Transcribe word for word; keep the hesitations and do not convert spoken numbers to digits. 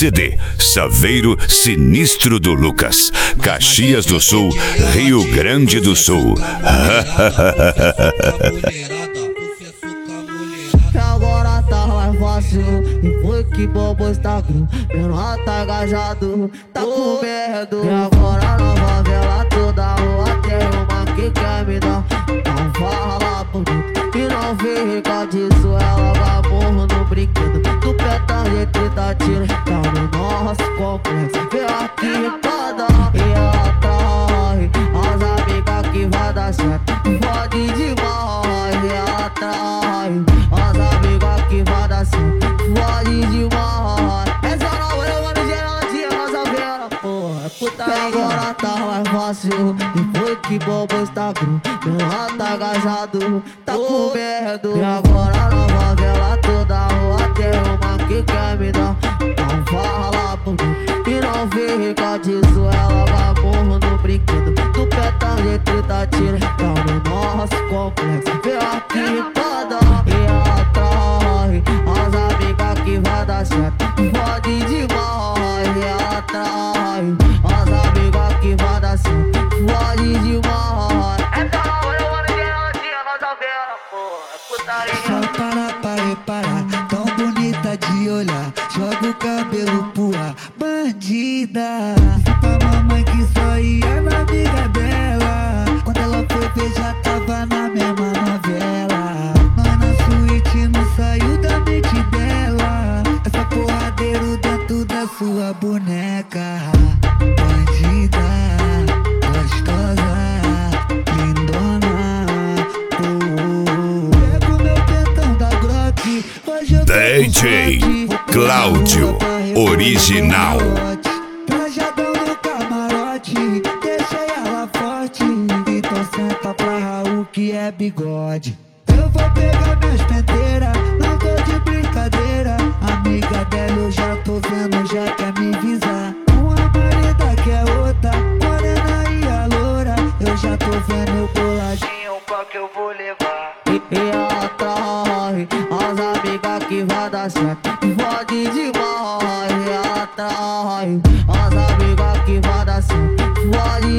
C D Saveiro Sinistro do Lucas, Caxias do Sul, Rio Grande do Sul. Agora tá mais fácil, e foi que bobo Instagram. Menor tá engajado, tá com medo. E agora na favela toda rua tem uma que quer me dar. Não fala bonito e não fica disso. Ela vai morro no brinquedo, do petão de trinta tiros. Tá no nosso complexo, vê aqui pra dar. E ela trai as amigas que vai dar certo. Pode demais, e ela trai as amigas que vai dar certo. Pode demais. Essa não é uma geladinha, nossa vera, porra, é putaria. Agora tá mais fácil, e foi que bobo Instagram. Menor tá engajado, tá com medo. E agora na favela toda rua tem uma que quer me dar. Não fala bonito e não fica disso. Ela vai morro no brinquedo, do petão de trinta tiros. Tá no nosso complexo, vê aqui pra dar. E ela trai as amigas que vai dar certo. Pode demais, e ela trai as amigas que vai dar certo. Pode demais. Essa hora eu vou geladinha, nossa vera, porra, é putaria. Só para pra reparar, tão bonita de olhar. Joga o cabelo pro ar, bandida. Disse pra mamãe que só ia na amiga dela. Quando ela foi ver já tava na mesma novela. Nós na suíte não saiu da mente dela. Essa porradeiro dentro da sua boneca. Bandida, gostosa, lindona. Oh, pego meu pentão da Glock. Hoje eu tô D J com Cláudio Original. Trajadão no camarote, deixei ela forte. Então senta pra Raul que é bigode. Eu vou pegar minhas penteiras, não tô de brincadeira. Amiga dela eu já tô vendo, já quer me visar. Uma marida que é outra, morena e a loura. Eu já tô vendo eu coladinho, qual que eu vou levar. E, e ela trai as amigas que vai dar certo. Pode demais, e ela trai as amigas que vai dar certo. Pode